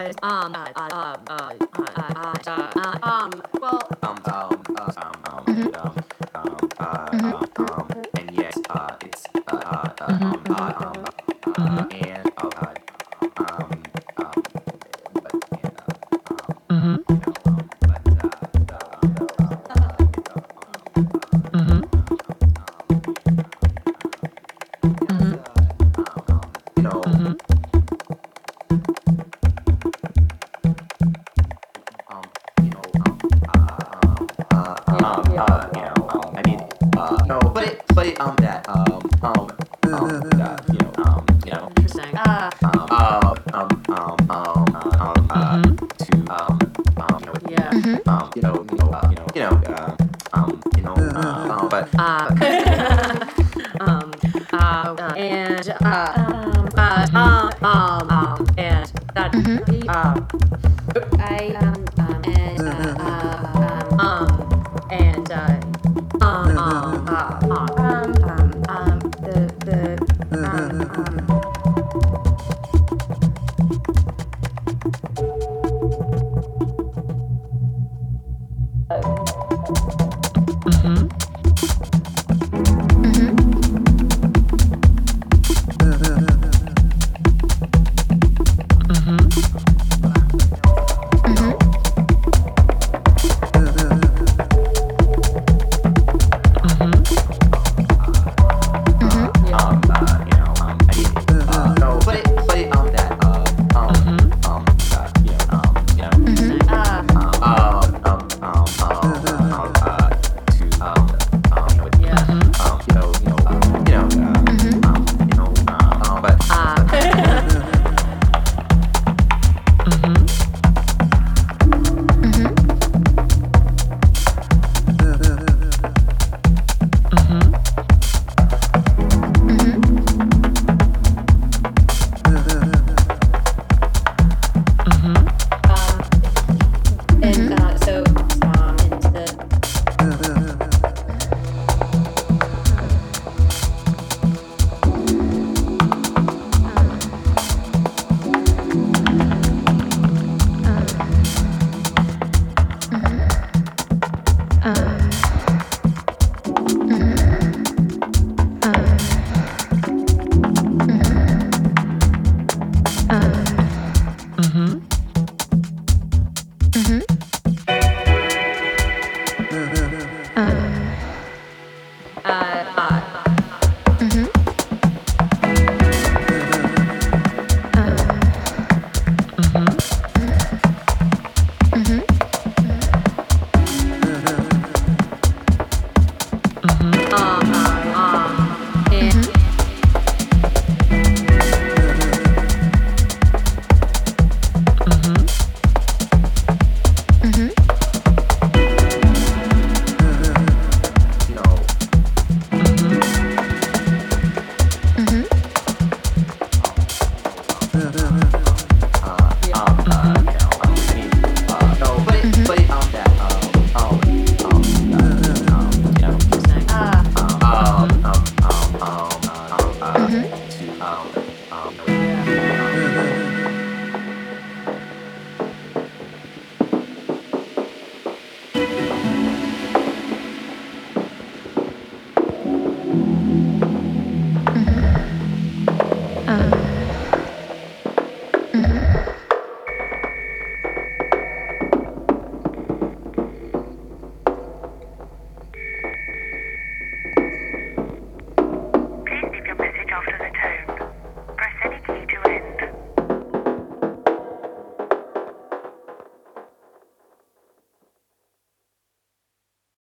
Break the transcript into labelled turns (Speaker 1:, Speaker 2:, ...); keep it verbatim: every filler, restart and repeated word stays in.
Speaker 1: um, uh, uh, uh, uh, uh, uh, uh, um, well,
Speaker 2: Um, um, uh, um, um,
Speaker 3: Mhm.
Speaker 2: and, um, um, uh,
Speaker 3: Mhm.
Speaker 2: um, um, and yes, uh, it's, uh, uh, uh,
Speaker 3: Mhm.
Speaker 2: um, uh, um, uh,
Speaker 3: Mhm.
Speaker 2: and, uh, uh, um, um, but, and, uh, um,
Speaker 3: Mhm.
Speaker 2: you know, um, but, uh, so, um, so, uh, you know, um,
Speaker 3: Mhm.
Speaker 2: uh,
Speaker 3: Mhm.
Speaker 2: um, um, you know,
Speaker 3: Mhm.
Speaker 2: um, you know, um, uh, um, uh, um, uh, you know, um, I mean, uh, no, but it, but it, um, that, um, um, um, uh, you know, um, you know,
Speaker 1: interesting. Uh,
Speaker 2: um, uh, um, um, um, uh, um, uh,
Speaker 3: Mhm.
Speaker 2: to, um, um, you know,
Speaker 1: yeah.
Speaker 3: Mhm.
Speaker 2: um, you know, you know, uh, you know, you know, uh, um, you know, uh, um, but,
Speaker 1: Uh, um, uh, uh, and, uh, um, uh, um, um, um, and that,
Speaker 3: Mhm.
Speaker 1: uh, I, um, um, and, uh, uh, um, um, and, uh, um, um, uh, um, um, um, um, the, the, um, um,
Speaker 3: Mhm. Mhm. Mhm. Mhm. Mhm. Mhm.
Speaker 2: um, uh, you know, um, I mean, uh, no, but it, but it, um, that, uh, um,
Speaker 3: Mhm.
Speaker 2: um, uh, you know, um, you know,
Speaker 3: Mhm.
Speaker 1: uh,
Speaker 2: um, um, um, um, um, uh, to, um, um, you know,
Speaker 1: yeah.
Speaker 3: Mhm.
Speaker 2: um, you know, you know, um, you know, uh,
Speaker 3: Mhm.
Speaker 2: um, you know, um, um, but,
Speaker 1: Uh,
Speaker 3: Mhm. Mhm. Mhm. Mhm. Mhm.
Speaker 1: um, and, uh, so, um, into the,
Speaker 3: Mhm. Mhm.